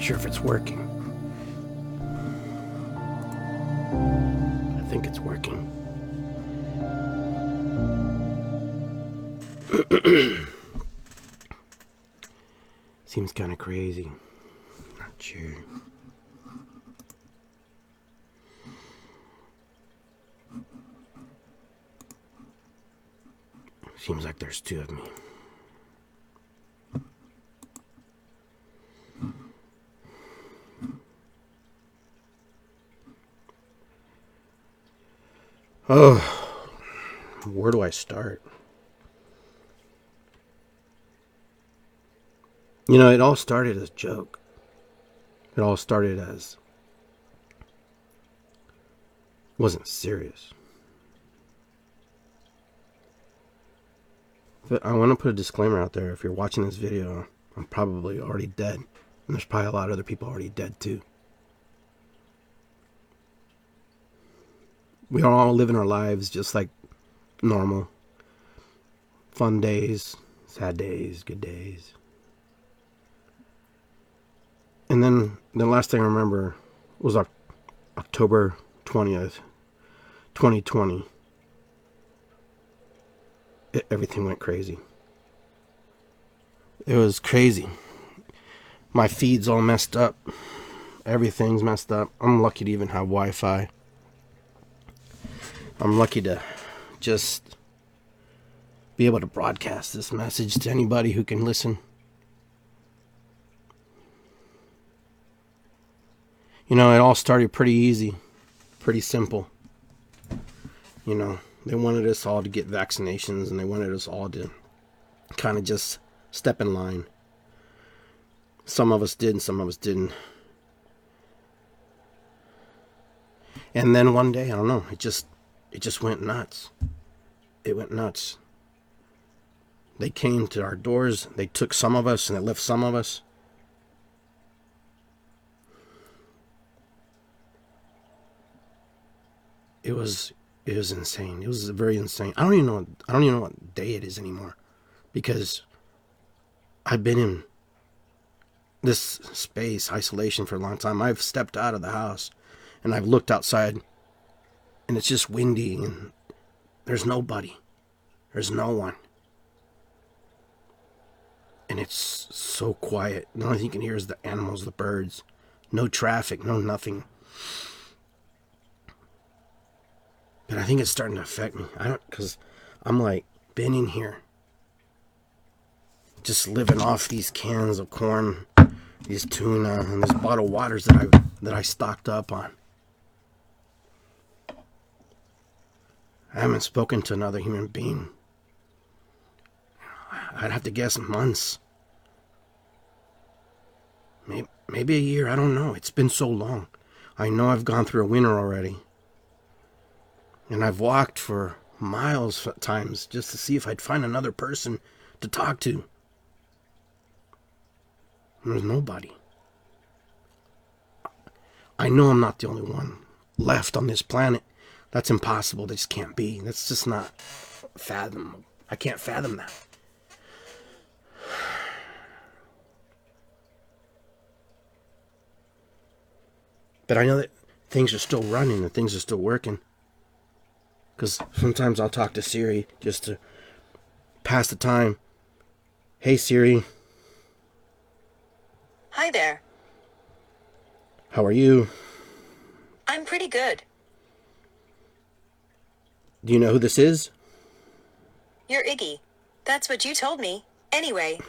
sure if it's working. I think it's working. Seems kind of crazy. Not sure. Seems like there's two of me. Oh, where do I start? You know, it all started as a joke. It all started as... It wasn't serious. But I want to put a disclaimer out there. If you're watching this video, I'm probably already dead. And there's probably a lot of other people already dead too. We are all living our lives just like normal. Fun days, sad days, good days. And then the last thing I remember was October 20th, 2020. Everything went crazy. It was crazy. My feed's all messed up. Everything's messed up. I'm lucky to even have Wi-Fi. I'm lucky to just be able to broadcast this message to anybody who can listen. You know, it all started pretty easy, pretty simple. You know, they wanted us all to get vaccinations, and they wanted us all to kind of just step in line. Some of us did, and some of us didn't. And then one day, I don't know, it just went nuts. It went nuts. They came to our doors, they took some of us, and they left some of us. It was insane. It was very insane. I don't even know what day it is anymore, because I've been in this space, isolation, for a long time. I've stepped out of the house and I've looked outside, and it's just windy and there's nobody. There's no one. And it's so quiet. The only thing you can hear is the animals, the birds. No traffic, no nothing. But I think it's starting to affect me. Because I'm like, been in here, just living off these cans of corn, these tuna, and this bottled waters that I stocked up on. I haven't spoken to another human being. I'd have to guess months. Maybe a year, I don't know. It's been so long. I know I've gone through a winter already. And I've walked for miles at times just to see if I'd find another person to talk to. And there's nobody. I know I'm not the only one left on this planet. That's impossible. That just can't be. That's just not fathomable. I can't fathom that. But I know that things are still running and things are still working. Because sometimes I'll talk to Siri just to pass the time. Hey, Siri. Hi there. How are you? I'm pretty good. Do you know who this is? You're Iggy. That's what you told me. Anyway.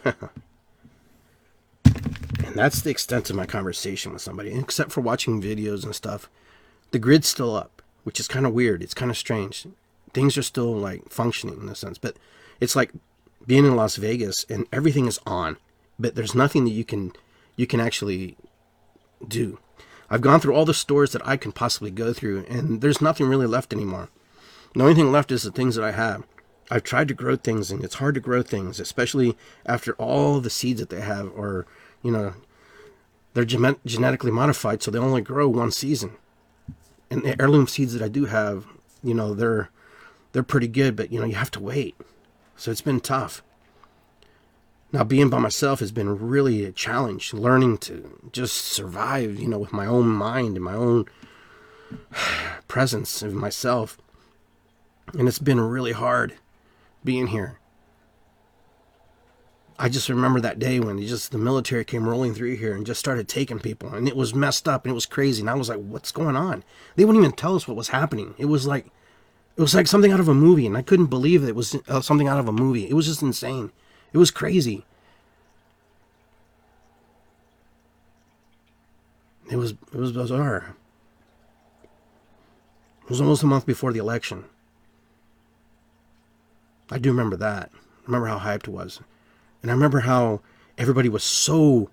And that's the extent of my conversation with somebody. And except for watching videos and stuff, the grid's still up, which is kind of weird. It's kind of strange. Things are still like functioning in a sense, but it's like being in Las Vegas and everything is on, but there's nothing that you can actually do. I've gone through all the stores that I can possibly go through, and there's nothing really left anymore. The only thing left is the things that I have. I've tried to grow things, and it's hard to grow things, especially after all the seeds that they have, or, you know, they're genetically modified, so they only grow one season. And the heirloom seeds that I do have, you know, they're pretty good, but, you know, you have to wait. So it's been tough. Now, being by myself has been really a challenge, learning to just survive, with my own mind and my own presence of myself. And it's been really hard being here. I just remember that day when the military came rolling through here and just started taking people, and it was messed up and it was crazy. And I was like, what's going on? They wouldn't even tell us what was happening. It was like something out of a movie, and I couldn't believe it was something out of a movie. It was just insane. It was crazy. It was bizarre. It was almost a month before the election. I do remember that. I remember how hyped it was. And I remember how everybody was so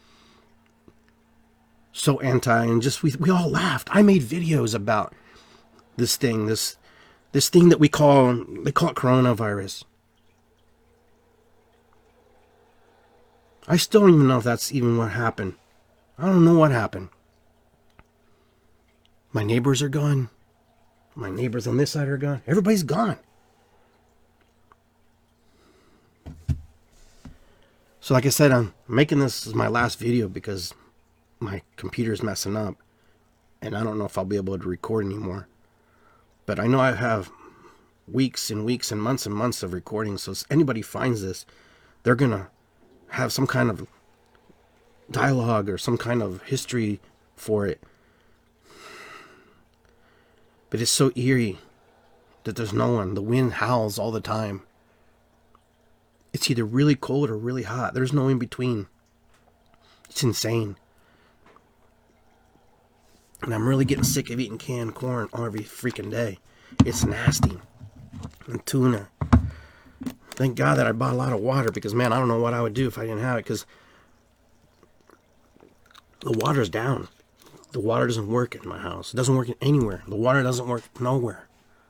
anti, and just we all laughed. I made videos about this thing, this thing that they call it coronavirus. I still don't even know if that's even what happened. I don't know what happened. My neighbors are gone. My neighbors on this side are gone. Everybody's gone. So like I said, I'm making this as my last video because my computer's messing up. And I don't know if I'll be able to record anymore. But I know I have weeks and weeks and months of recording. So if anybody finds this, they're going to have some kind of dialogue or some kind of history for it. But it's so eerie that there's no one. The wind howls all the time. It's either really cold or really hot. There's no in between. It's insane. And I'm really getting sick of eating canned corn every freaking day. It's nasty. And tuna. Thank God that I bought a lot of water, because, man, I don't know what I would do if I didn't have it, because the water's down. The water doesn't work in my house. It doesn't work anywhere. The water doesn't work nowhere.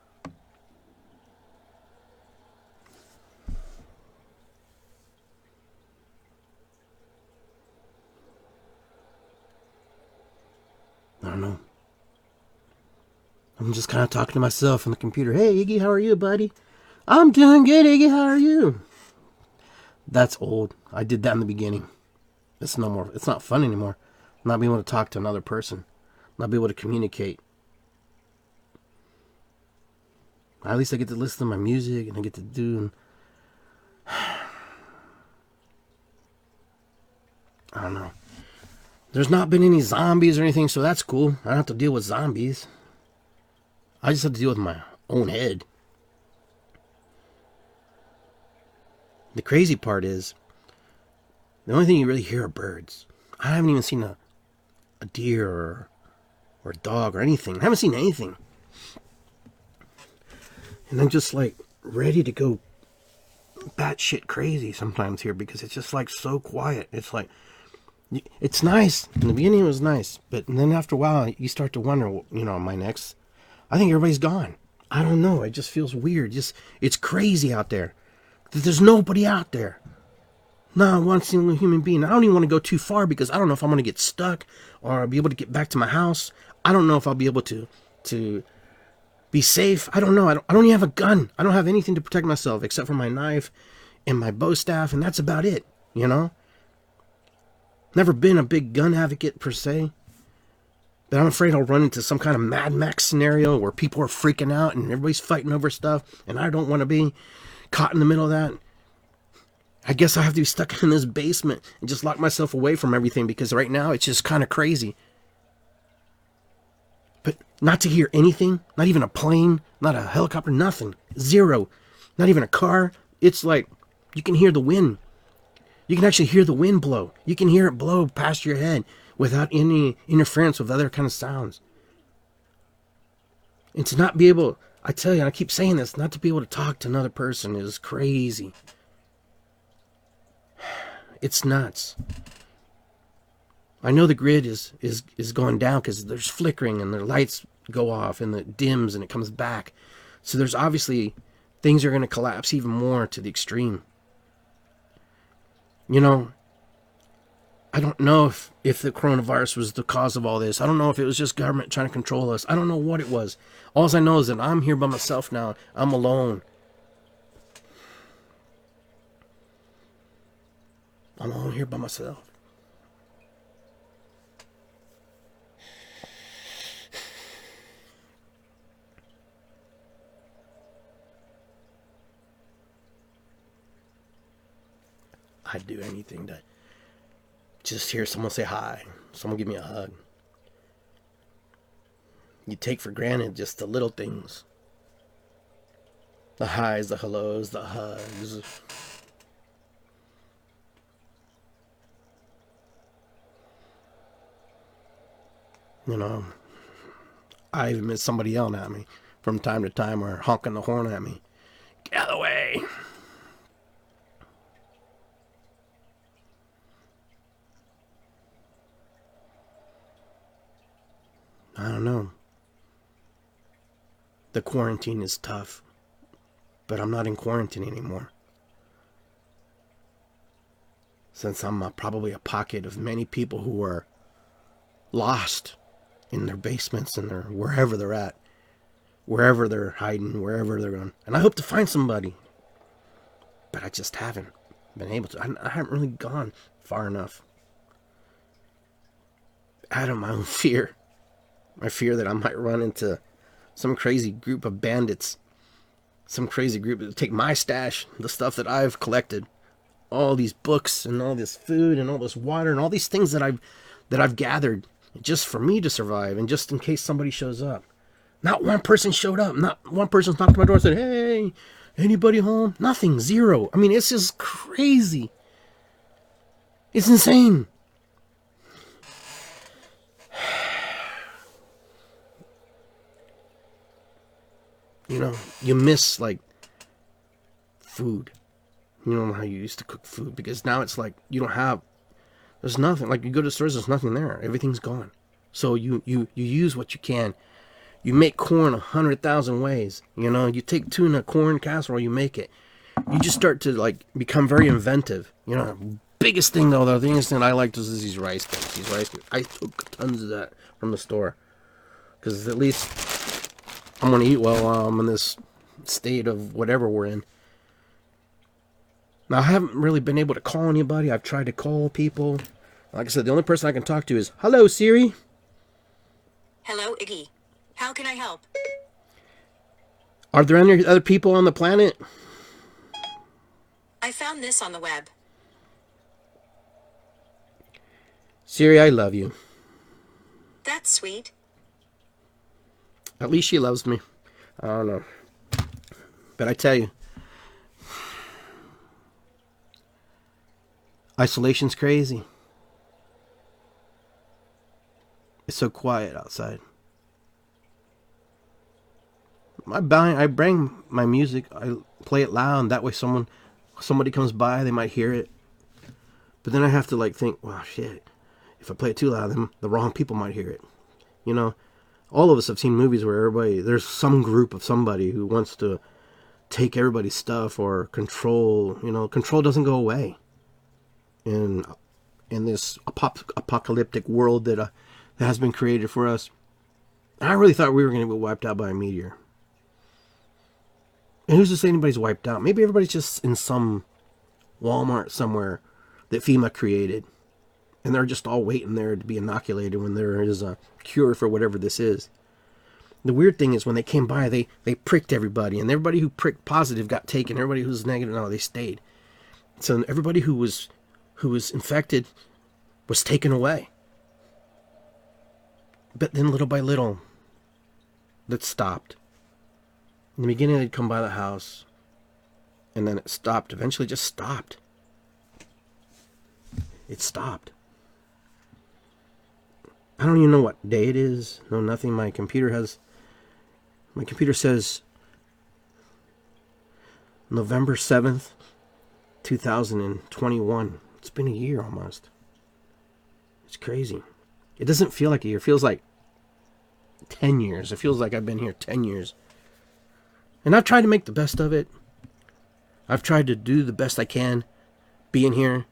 I don't know. I'm just kind of talking to myself on the computer. Hey, Iggy, how are you, buddy? I'm doing good, Iggy. How are you? That's old. I did that in the beginning. It's no more. It's not fun anymore. Not being able to talk to another person. Not be able to communicate. At least I get to listen to my music and I get to do. I don't know. There's not been any zombies or anything, so that's cool. I don't have to deal with zombies. I just have to deal with my own head. The crazy part is, the only thing you really hear are birds. I haven't even seen a deer or a dog or anything. I haven't seen anything. And I'm just like ready to go batshit crazy sometimes here, because it's just like so quiet. It's like, it's nice. In the beginning it was nice, but then after a while you start to wonder, my next, I think everybody's gone. I don't know. It just feels weird. It's crazy out there. There's nobody out there. Not one single human being. I don't even want to go too far, because I don't know if I'm going to get stuck or I'll be able to get back to my house. I don't know if I'll be able to be safe. I don't know. I don't even have a gun. I don't have anything to protect myself except for my knife and my bow staff, and that's about it, Never been a big gun advocate per se, but I'm afraid I'll run into some kind of Mad Max scenario where people are freaking out and everybody's fighting over stuff, and I don't want to be caught in the middle of that. I guess I have to be stuck in this basement and just lock myself away from everything, because right now it's just kind of crazy. But not to hear anything, not even a plane, not a helicopter, nothing. Zero. Not even a car. It's like you can hear the wind. You can actually hear the wind blow. You can hear it blow past your head without any interference with other kind of sounds. And to not be able, I tell you, I keep saying this, not to be able to talk to another person is crazy. It's nuts. I know the grid is going down because there's flickering and the lights go off and it dims and it comes back. So there's obviously things are going to collapse even more to the extreme. I don't know if the coronavirus was the cause of all this. I don't know if it was just government trying to control us. I don't know what it was. All I know is that I'm here by myself now. I'm alone. I'm all here by myself. I'd do anything to just hear someone say hi, someone give me a hug. You take for granted just the little things. The highs, the hellos, the hugs. You know, I even miss somebody yelling at me from time to time or honking the horn at me. Get out of the way. I don't know. The quarantine is tough, but I'm not in quarantine anymore. Since I'm probably a pocket of many people who are lost in their basements and their wherever they're at, wherever they're hiding, wherever they're going. And I hope to find somebody, but I just haven't been able to. I haven't really gone far enough. Out of my own fear. My fear that I might run into some crazy group of bandits. Some crazy group that take my stash, the stuff that I've collected. All these books and all this food and all this water and all these things that I've gathered just for me to survive and just in case somebody shows up. Not one person showed up. Not one person's knocked on my door and said, "Hey, anybody home?" Nothing. Zero. I mean, it's just crazy. It's insane. You know, you miss, like, food. You know how you used to cook food. Because now it's like, you don't have, there's nothing. Like, you go to the stores, there's nothing there. Everything's gone. So you use what you can. You make corn 100,000 ways. You know, you take tuna, corn casserole, you make it. You just start to, like, become very inventive. You know, biggest thing, though, the biggest thing I liked was these rice cakes. These rice cakes. I took tons of that from the store. Because at least I'm going to eat well while I'm in this state of whatever we're in. Now, I haven't really been able to call anybody. I've tried to call people. Like I said, the only person I can talk to is, "Hello, Siri." Hello, Iggy. How can I help? Are there any other people on the planet? I found this on the web. Siri, I love you. That's sweet. At least she loves me. I don't know. But I tell you, isolation's crazy. It's so quiet outside. I bring my music. I play it loud. That way somebody comes by, they might hear it. But then I have to like think, well, shit. If I play it too loud, then the wrong people might hear it. You know, all of us have seen movies where there's some group of somebody who wants to take everybody's stuff or control. You know, control doesn't go away. In this apocalyptic world that has been created for us. I really thought we were going to be wiped out by a meteor. And who's to say anybody's wiped out? Maybe everybody's just in some Walmart somewhere that FEMA created. And they're just all waiting there to be inoculated when there is a cure for whatever this is. The weird thing is when they came by, they pricked everybody. And everybody who pricked positive got taken. Everybody who was negative, no, they stayed. So everybody who was infected was taken away. But then little by little, that stopped. In the beginning, they'd come by the house, and then it stopped. Eventually, just stopped. It stopped. I don't even know what day it is. No, nothing. My computer says November 7th, 2021. It's been a year almost. It's crazy. It doesn't feel like a year. It feels like 10 years. It feels like I've been here 10 years. And I've tried to make the best of it. I've tried to do the best I can being here.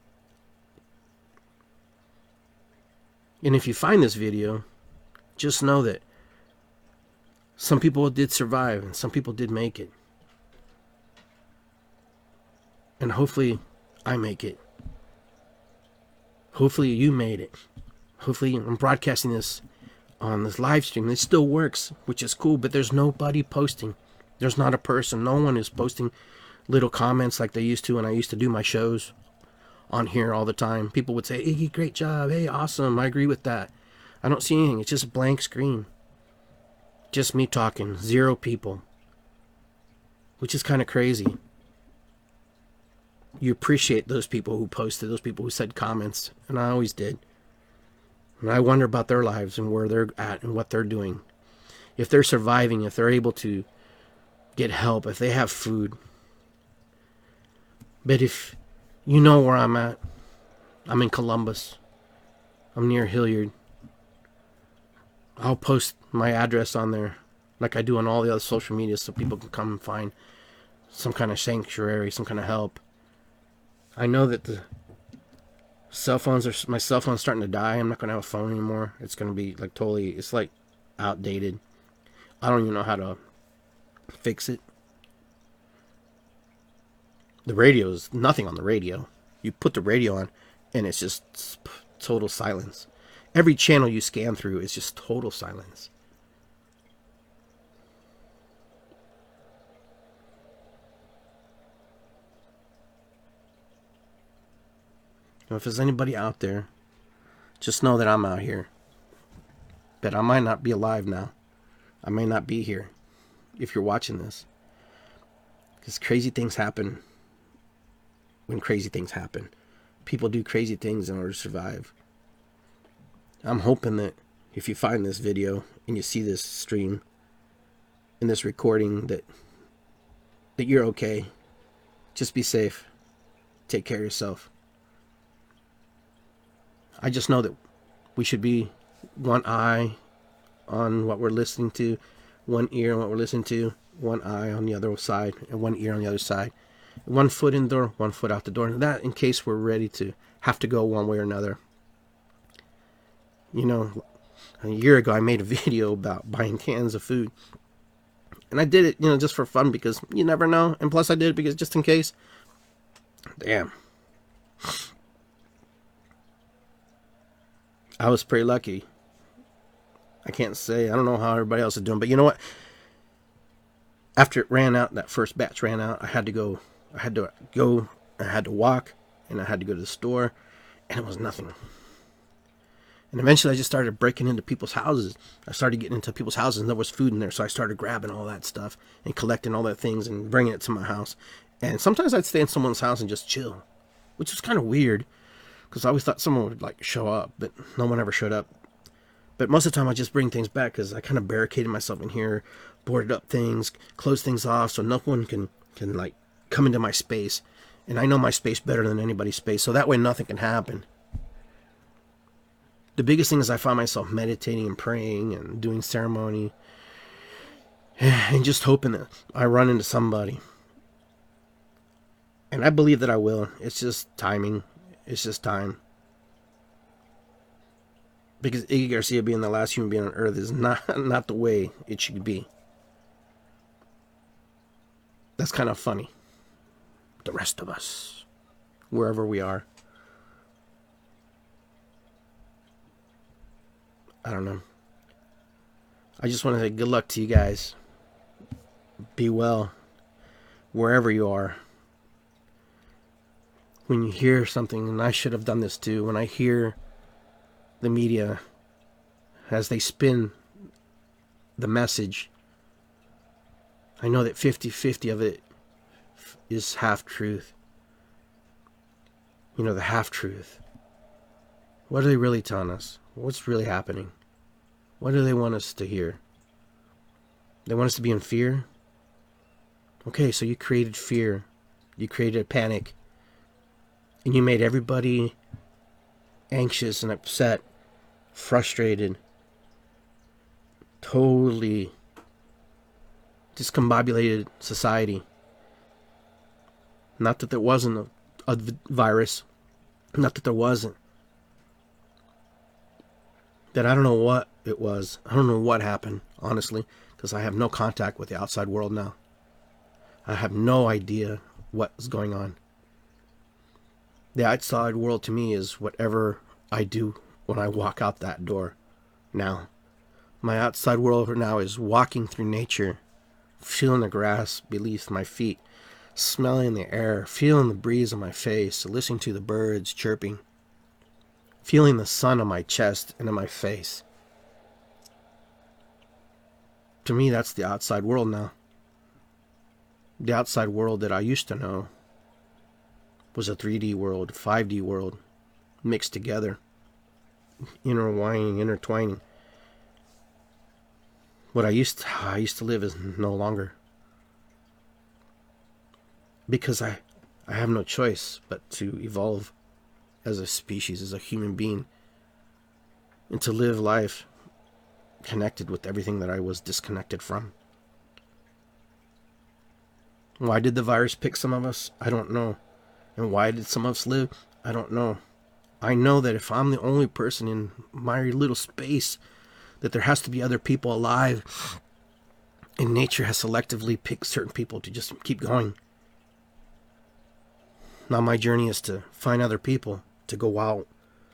And if you find this video, just know that some people did survive and some people did make it. And hopefully I make it. Hopefully you made it. Hopefully I'm broadcasting this on this live stream. It still works, which is cool, but there's nobody posting. There's not a person. No one is posting little comments like they used to when I used to do my shows on here all the time. People would say, Iggy, great job. Hey, awesome. I agree with that. I don't see anything. It's just a blank screen. Just me talking. 0 people. Which is kind of crazy. You appreciate those people who posted, those people who said comments. And I always did. And I wonder about their lives and where they're at and what they're doing. If they're surviving, if they're able to get help, if they have food. But if you know where I'm at, I'm in Columbus. I'm near Hilliard. I'll post my address on there like I do on all the other social media so people can come and find some kind of sanctuary, some kind of help. I know that my cell phone's starting to die. I'm not going to have a phone anymore. It's going to be like totally, it's like outdated. I don't even know how to fix it. The radio is nothing on the radio. You put the radio on and it's just total silence. Every channel you scan through is just total silence. If there's anybody out there, just know that I'm out here. But I might not be alive now. I may not be here if you're watching this. Because crazy things happen when crazy things happen. People do crazy things in order to survive. I'm hoping that if you find this video and you see this stream and this recording that you're okay. Just be safe. Take care of yourself. I just know that we should be one eye on what we're listening to, one ear on what we're listening to, one eye on the other side, and one ear on the other side. 1 foot in the door, 1 foot out the door. That in case we're ready to have to go one way or another. You know, a year ago I made a video about buying cans of food. And I did it, just for fun because you never know. And plus I did it because just in case. Damn. I was pretty lucky. I can't say. I don't know how everybody else is doing. But you know what? After it ran out, that first batch ran out, I had to go. I had to walk. And I had to go to the store. And it was nothing. And eventually I just started breaking into people's houses. I started getting into people's houses and there was food in there. So I started grabbing all that stuff and collecting all that things and bringing it to my house. And sometimes I'd stay in someone's house and just chill. Which was kind of weird. Because I always thought someone would show up, but no one ever showed up. But most of the time I just bring things back because I kind of barricaded myself in here, boarded up things, closed things off so no one can come into my space. And I know my space better than anybody's space, so that way nothing can happen. The biggest thing is I find myself meditating and praying and doing ceremony and just hoping that I run into somebody. And I believe that I will. It's just timing. It's just time. Because Iggy Garcia being the last human being on Earth is not the way it should be. That's kind of funny. The rest of us, wherever we are. I don't know. I just want to say good luck to you guys. Be well, wherever you are. When you hear something, and I should have done this too, when I hear the media as they spin the message, I know that 50-50 of it is half-truth. The half-truth. What are they really telling us? What's really happening? What do they want us to hear? They want us to be in fear? Okay, so you created fear. You created a panic. And you made everybody anxious and upset, frustrated, totally discombobulated society. Not that there wasn't a virus. Not that there wasn't. That I don't know what it was. I don't know what happened, honestly, because I have no contact with the outside world now. I have no idea what's going on. The outside world to me is whatever I do when I walk out that door now. My outside world now is walking through nature, feeling the grass beneath my feet, smelling the air, feeling the breeze on my face, listening to the birds chirping, feeling the sun on my chest and on my face. To me, that's the outside world now. The outside world that I used to know was a 3D world, 5D world, mixed together, intertwining. What I used to live is no longer. Because I have no choice but to evolve as a species, as a human being, and to live life connected with everything that I was disconnected from. Why did the virus pick some of us? I don't know. And why did some of us live? I don't know. I know that if I'm the only person in my little space, that there has to be other people alive. And nature has selectively picked certain people to just keep going. Now my journey is to find other people, to go out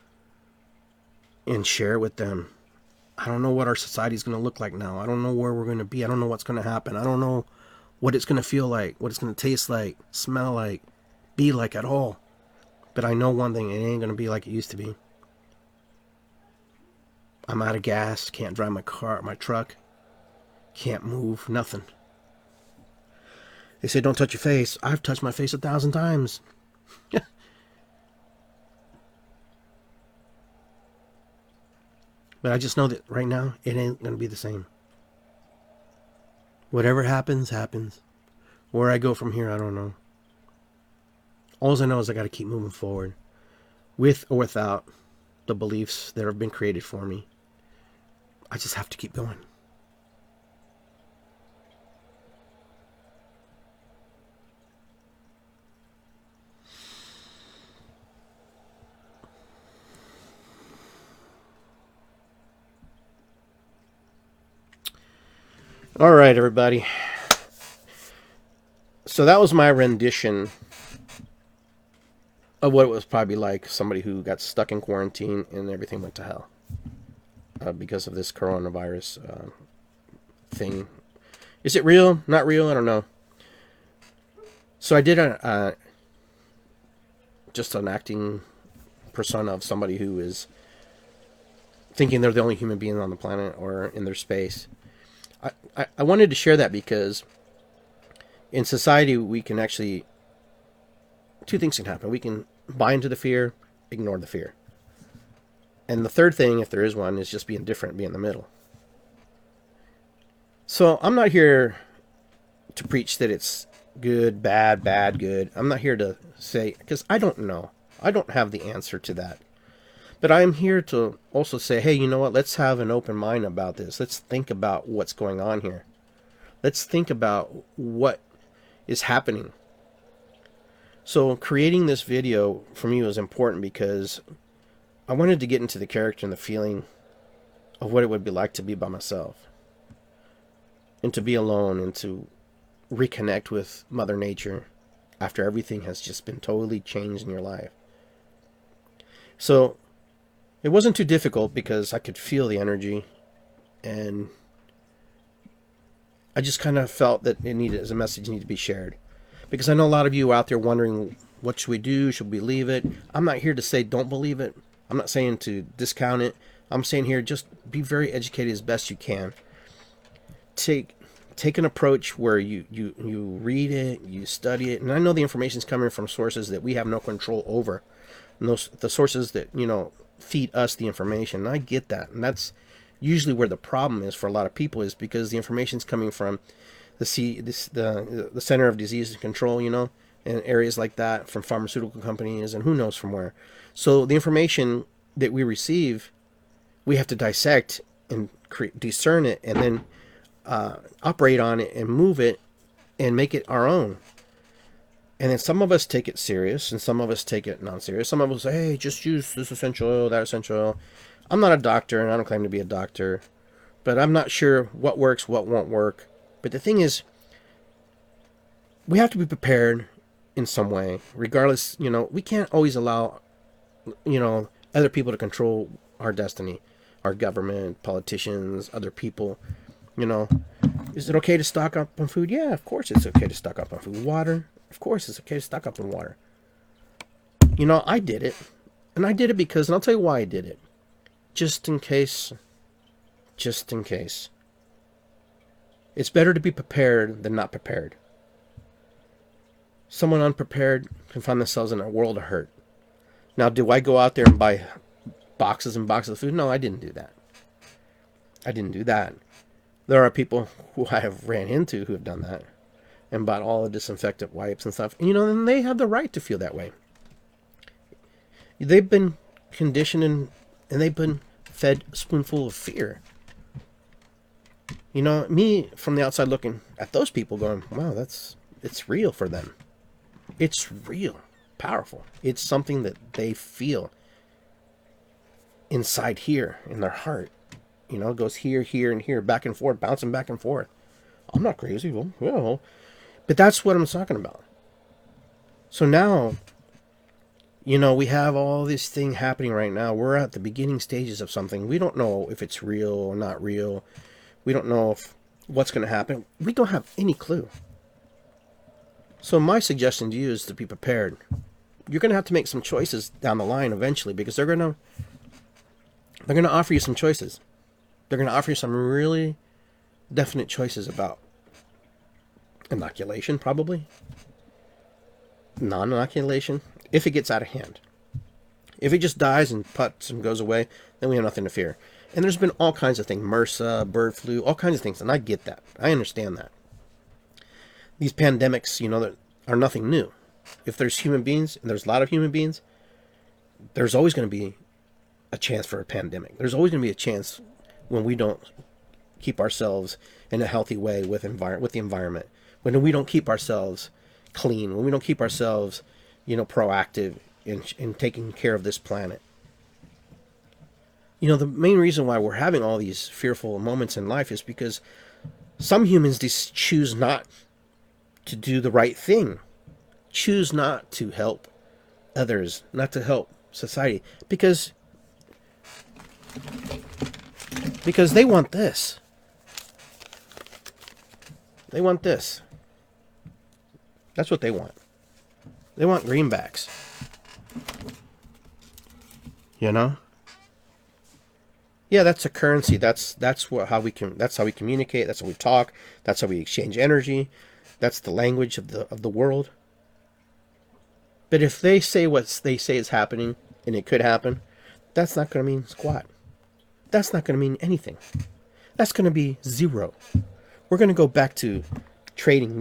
and share with them. I don't know what our society is going to look like now. I don't know where we're going to be. I don't know what's going to happen. I don't know what it's going to feel like, what it's going to taste like, smell like, be like at all. But I know one thing, it ain't going to be like it used to be. I'm out of gas, can't drive my car, my truck, can't move, nothing. They say don't touch your face. I've touched my face 1,000 times. But I just know that right now, it ain't going to be the same. Whatever happens, happens. Where I go from here, I don't know. All I know is I got to keep moving forward. With or without the beliefs that have been created for me. I just have to keep going. All right, everybody. So that was my rendition of what it was probably like somebody who got stuck in quarantine and everything went to hell because of this coronavirus thing. Is it real? Not real? I don't know. So I did just an acting persona of somebody who is thinking they're the only human being on the planet or in their space. I wanted to share that because in society we can actually, two things can happen. We can buy into the fear, ignore the fear. And the third thing, if there is one, is just be indifferent, be in the middle. So I'm not here to preach that it's good, bad, bad, good. I'm not here to say, because I don't know. I don't have the answer to that. But I'm here to also say, hey, you know what? Let's have an open mind about this. Let's think about what's going on here. Let's think about what is happening. So creating this video for me was important because I wanted to get into the character and the feeling of what it would be like to be by myself. And to be alone and to reconnect with Mother Nature after everything has just been totally changed in your life. So it wasn't too difficult because I could feel the energy, and I just kind of felt that it needed, as a message, needed to be shared. Because I know a lot of you out there wondering, what should we do? Should we believe it? I'm not here to say don't believe it. I'm not saying to discount it. I'm saying here, just be very educated as best you can. Take an approach where you read it, you study it, and I know the information is coming from sources that we have no control over. And the sources that, feed us the information. And I get that. And that's usually where the problem is for a lot of people, is because the information is coming from the Center of Disease Control, and areas like that, from pharmaceutical companies and who knows from where. So the information that we receive, we have to dissect and discern it, and then operate on it and move it and make it our own. And then some of us take it serious and some of us take it non-serious. Some of us say, hey, just use this essential oil, that essential oil. I'm not a doctor and I don't claim to be a doctor, but I'm not sure what works, what won't work. But the thing is, we have to be prepared in some way. Regardless, we can't always allow, other people to control our destiny, our government, politicians, other people. You know, is it okay to stock up on food? Yeah, of course it's okay to stock up on food. Water? Of course it's okay to stock up on water. I did it. And I did it because, and I'll tell you why I did it. Just in case. Just in case. It's better to be prepared than not prepared. Someone unprepared can find themselves in a world of hurt. Now, do I go out there and buy boxes and boxes of food? No, I didn't do that. I didn't do that. There are people who I have ran into who have done that and bought all the disinfectant wipes and stuff. And they have the right to feel that way. They've been conditioned and they've been fed a spoonful of fear. Me from the outside looking at those people going, wow, it's real for them. It's real, powerful. It's something that they feel inside here in their heart. It goes here, here, and here, back and forth, bouncing back and forth. I'm not crazy. Well, but that's what I'm talking about. So now, we have all this thing happening right now. We're at the beginning stages of something. We don't know if it's real or not real. We don't know what's going to happen. We don't have any clue. So my suggestion to you is to be prepared. You're going to have to make some choices down the line eventually, because they're going to offer you some choices. They're going to offer you some really definite choices about inoculation, probably. Non-inoculation, if it gets out of hand. If it just dies and puts and goes away, then we have nothing to fear. And there's been all kinds of things, MRSA, bird flu, all kinds of things, and I get that. I understand that. These pandemics, that are nothing new. If there's human beings, and there's a lot of human beings, there's always going to be a chance for a pandemic. There's always going to be a chance when we don't keep ourselves in a healthy way with the environment. When we don't keep ourselves clean, when we don't keep ourselves, proactive in taking care of this planet. The main reason why we're having all these fearful moments in life is because some humans just choose not to do the right thing. Choose not to help others, not to help society, because they want this. They want this. That's what they want. They want greenbacks. Yeah, that's a currency. That's how we communicate. That's how we talk. That's how we exchange energy. That's the language of the world. But if they say what they say is happening, and it could happen, that's not going to mean squat. That's not going to mean anything. That's going to be zero. We're going to go back to trading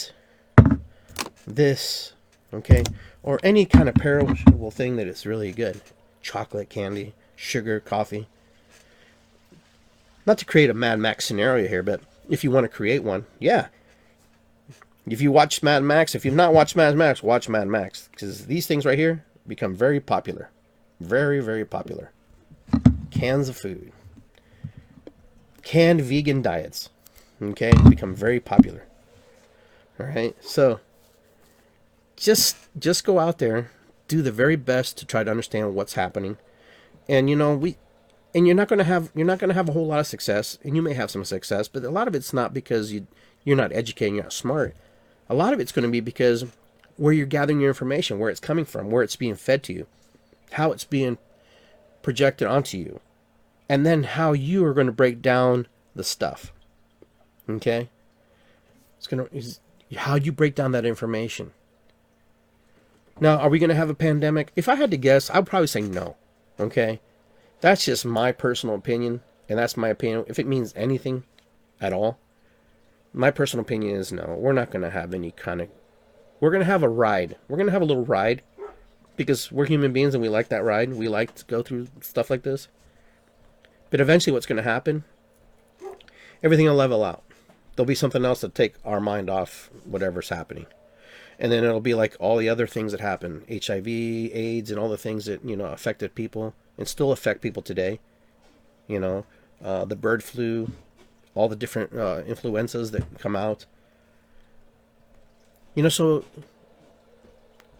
this, okay, or any kind of perishable thing that is really good. Chocolate, candy, sugar, coffee. Not to create a Mad Max scenario here, but if you want to create one, yeah. If you watch Mad Max, if you've not watched Mad Max, watch Mad Max. Because these things right here become very popular. Very, very popular. Cans of food. Canned vegan diets. Okay? Become very popular. Alright? So, just go out there. Do the very best to try to understand what's happening. And you're not going to have a whole lot of success, and you may have some success, but a lot of it's not because you're not educating, you're not smart. A lot of it's going to be because where you're gathering your information, where it's coming from, where it's being fed to you, how it's being projected onto you, and then how you are going to break down the stuff. Okay? It's how you break down that information. Now, are we going to have a pandemic? If I had to guess, I would probably say no. Okay? That's just my personal opinion, and that's my opinion. If it means anything at all, my personal opinion is no. We're not going to have any kind of... We're going to have a ride. We're going to have a little ride, because we're human beings and we like that ride. We like to go through stuff like this. But eventually what's going to happen, everything will level out. There'll be something else to take our mind off whatever's happening. And then it'll be like all the other things that happen. HIV, AIDS, and all the things that, affected people and still affect people today. The bird flu, all the different influenzas that come out. So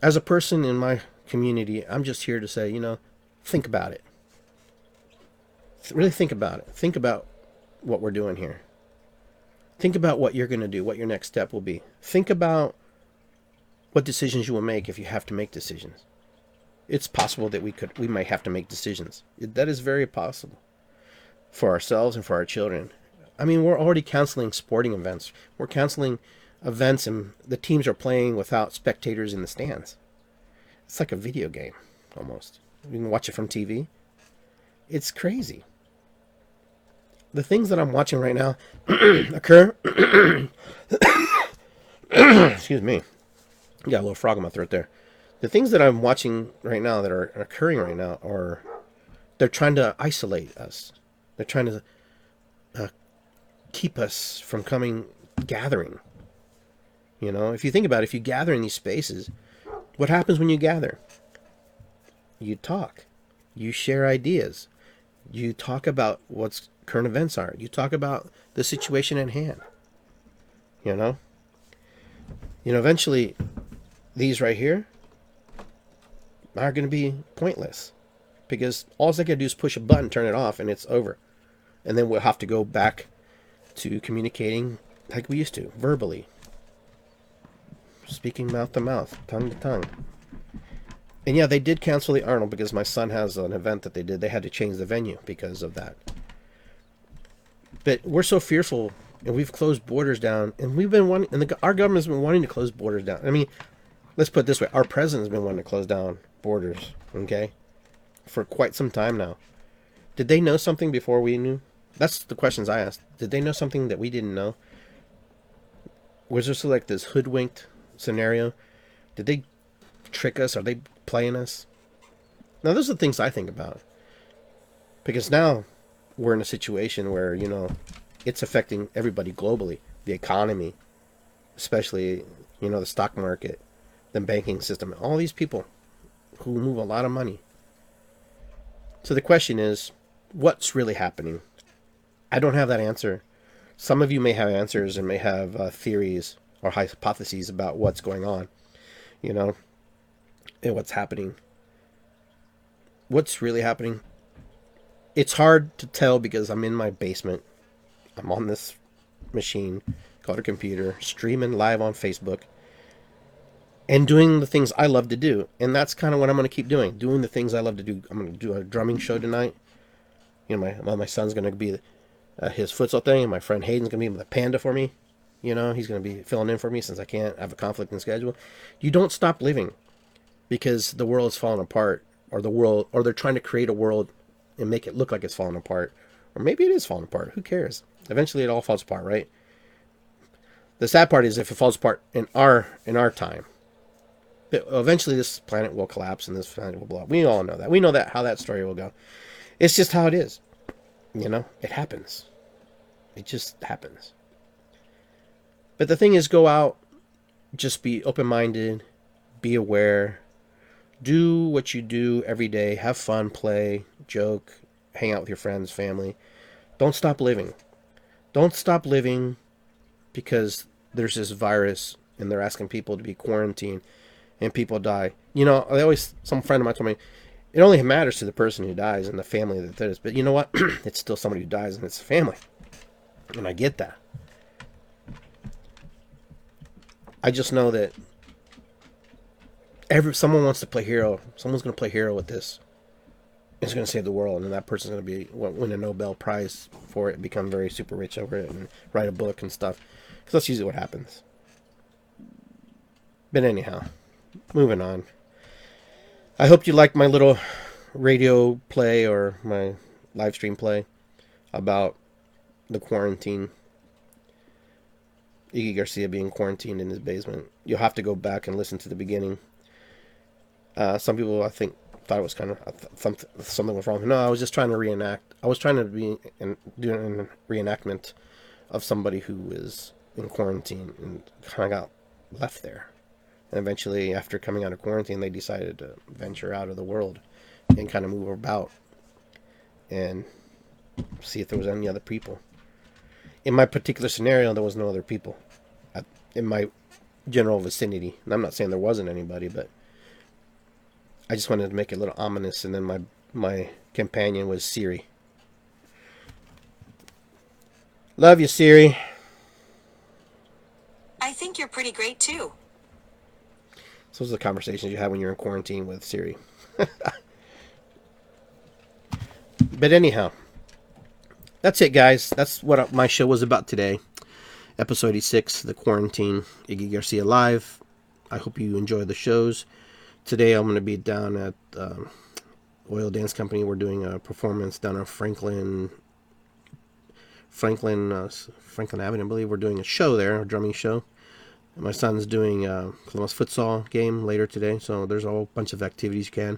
As a person in my community, I'm just here to say, think about it. Really think about it. Think about what we're doing here. Think about what you're going to do, what your next step will be. Think about what decisions you will make if you have to make decisions. It's possible that we might have to make decisions. That is very possible for ourselves and for our children. I mean, we're already canceling sporting events. We're canceling events and the teams are playing without spectators in the stands. It's like a video game, almost. You can watch it from TV. It's crazy. The things that I'm watching right now occur. Excuse me. Got a little frog in my throat there. The things that I'm watching right now that are occurring right now are, they're trying to isolate us. They're trying to keep us from gathering. If you think about it, if you gather in these spaces, what happens when you gather? You talk. You share ideas. You talk about what's current events are. You talk about the situation at hand. Eventually, these right here are going to be pointless because all they can do is push a button, turn it off, and it's over. And then we'll have to go back to communicating like we used to, verbally. Speaking mouth to mouth, tongue to tongue. And yeah, they did cancel the Arnold because my son has an event that they did. They had to change the venue because of that. But we're so fearful, and we've closed borders down, and we've been wanting, and our government's been wanting to close borders down. I mean, let's put it this way: our president's been wanting to close down borders, okay, for quite some time now. Did they know something before we knew? That's the questions I asked. Did they know something that we didn't know? Was there like this hoodwinked scenario? Did they trick us? Are they playing us? Now, those are the things I think about. Because now we're in a situation where, it's affecting everybody globally. The economy, especially, the stock market, the banking system, all these people who move a lot of money. So the question is, what's really happening? I don't have that answer. Some of you may have answers and may have theories or hypotheses about what's going on, and what's happening. What's really happening? It's hard to tell because I'm in my basement. I'm on this machine called a computer, streaming live on Facebook, and doing the things I love to do. And that's kind of what I'm going to keep doing the things I love to do. I'm going to do a drumming show tonight. My son's going to be his futsal thing, and my friend Hayden's going to be the panda for me. He's going to be filling in for me since I can't have a conflict in schedule. You don't stop living because the world's falling apart, or they're trying to create a world and make it look like it's falling apart. Or maybe it is falling apart. Who cares? Eventually it all falls apart, right? The sad part is if it falls apart in our time, eventually this planet will collapse and this planet will blow up. We all know that. We know that how that story will go. It's just how it is. It happens. It just happens. But the thing is, go out, just be open-minded, be aware, do what you do every day, have fun, play, joke, hang out with your friends, family. Don't stop living. Don't stop living because there's this virus and they're asking people to be quarantined and people die. Some friend of mine told me, it only matters to the person who dies and the family that is. But you know what? It's still somebody who dies and it's a family. And I get that. I just know that someone wants to play hero. Someone's going to play hero with this. It's going to save the world, and that person's going to win a Nobel Prize for it, become very super rich over it, and write a book and stuff. Because that's usually what happens. But anyhow, moving on. I hope you liked my little radio play or my live stream play about the quarantine. Iggy Garcia being quarantined in his basement. You'll have to go back and listen to the beginning. Some people, I think, thought it was kind of something was wrong. No, I was just trying to reenact. I was trying to do a reenactment of somebody who is in quarantine and kind of got left there. And eventually, after coming out of quarantine, they decided to venture out of the world and kind of move about and see if there was any other people. In my particular scenario, there was no other people in my general vicinity. And I'm not saying there wasn't anybody, but I just wanted to make it a little ominous, and then my companion was Siri. Love you, Siri. I think you're pretty great too. So those are the conversations you have when you're in quarantine with Siri. But anyhow, that's it, guys. That's what my show was about today. Episode 86, The Quarantine, Iggy Garcia Live. I hope you enjoy the shows. Today I'm going to be down at Oil Dance Company. We're doing a performance down on Franklin Avenue, I believe. We're doing a show there, a drumming show. My son's doing Columbus futsal game later today, so there's a whole bunch of activities you can.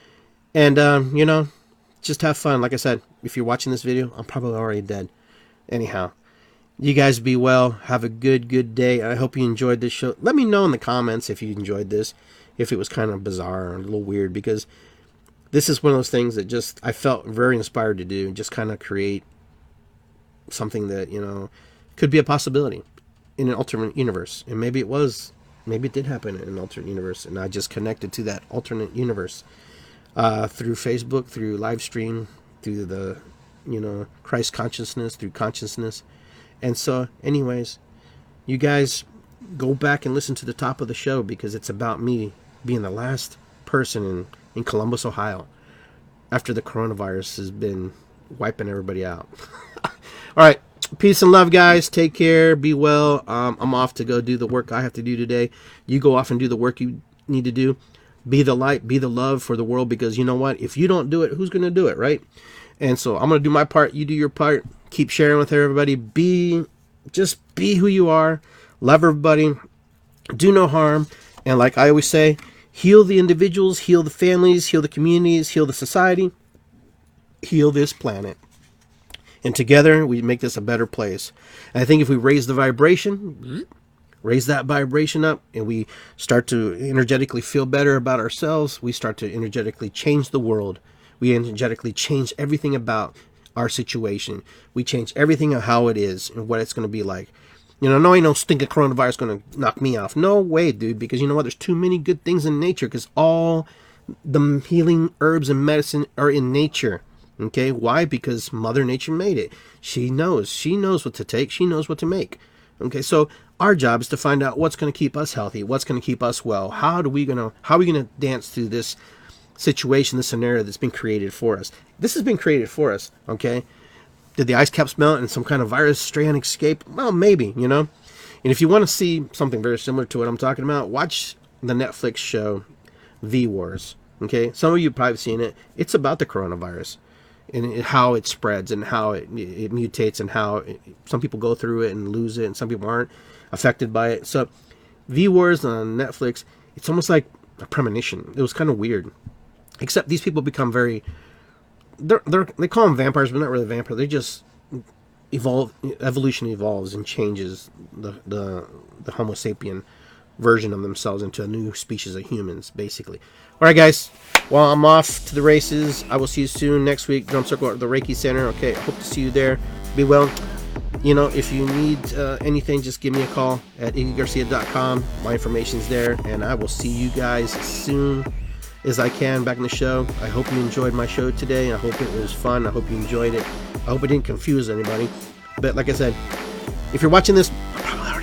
And, just have fun. Like I said, if you're watching this video, I'm probably already dead. Anyhow, you guys be well. Have a good day. I hope you enjoyed this show. Let me know in the comments if you enjoyed this, if it was kind of bizarre or a little weird, because this is one of those things that just I felt very inspired to do, just kind of create something that, could be a possibility in an alternate universe. And maybe it did happen in an alternate universe, and I just connected to that alternate universe through Facebook, through live stream, through the, Christ consciousness, through consciousness. And so, anyways, you guys go back and listen to the top of the show, because it's about me being the last person in Columbus, Ohio, after the coronavirus has been wiping everybody out. All right. Peace and love, guys. Take care. Be well. I'm off to go do the work I have to do today. You go off and do the work you need to do. Be the light, be the love for the world, because you know what? If you don't do it, who's going to do it, right? And so I'm going to do my part. You do your part. Keep sharing with everybody. Just be who you are. Love everybody. Do no harm. And like I always say, heal the individuals, heal the families, heal the communities, heal the society, heal this planet. And together we make this a better place. And I think if we raise the vibration, raise that vibration up, and we start to energetically feel better about ourselves, we start to energetically change the world. We energetically change everything about our situation. We change everything of how it is and what it's going to be like. No, ain't no stinking coronavirus going to knock me off. No way, dude, because you know what? There's too many good things in nature, because all the healing herbs and medicine are in nature. Okay, why? Because Mother Nature made it. She knows what to take. She knows what to make. Okay, so our job is to find out what's going to keep us healthy, what's going to keep us well. How are we going to dance through this situation, this scenario that's been created for us? This has been created for us. Okay, did the ice caps melt and some kind of virus strain escape? Well, maybe. And if you want to see something very similar to what I'm talking about, watch the Netflix show V Wars. Okay, some of you probably seen it. It's about the coronavirus and how it spreads and how it mutates, and how some people go through it and lose it, and some people aren't affected by it. So V Wars on Netflix, it's almost like a premonition. It was kind of weird, except these people become very, they call them vampires, but not really vampires. They just evolution evolves and changes the Homo sapien version of themselves into a new species of humans, basically. All right, guys. Well, I'm off to the races. I will see you soon next week. Drum Circle at the Reiki Center. Okay, I hope to see you there. Be well. If you need anything, just give me a call at iggygarcia.com. My information's there, and I will see you guys as soon as I can back in the show. I hope you enjoyed my show today. I hope it was fun. I hope you enjoyed it. I hope it didn't confuse anybody. But like I said, if you're watching this, I'm probably